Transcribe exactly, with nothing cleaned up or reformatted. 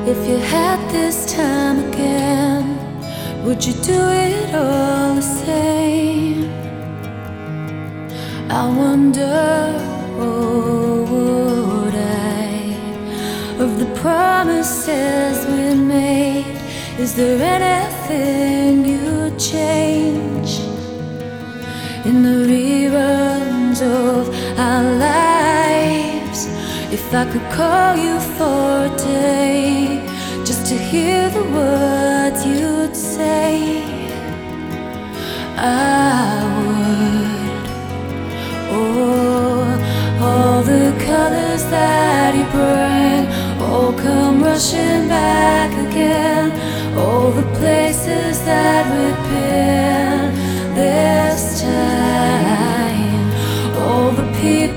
If you had this time again, would you do it all the same? I wonder, oh, would I? Of the promises we made, is there anything you'd change? In the reruns of our lives, if I could call you for a day, just to hear the words you'd say, I would. Oh, all the colors that you bring all come rushing back again. All the places that we've been,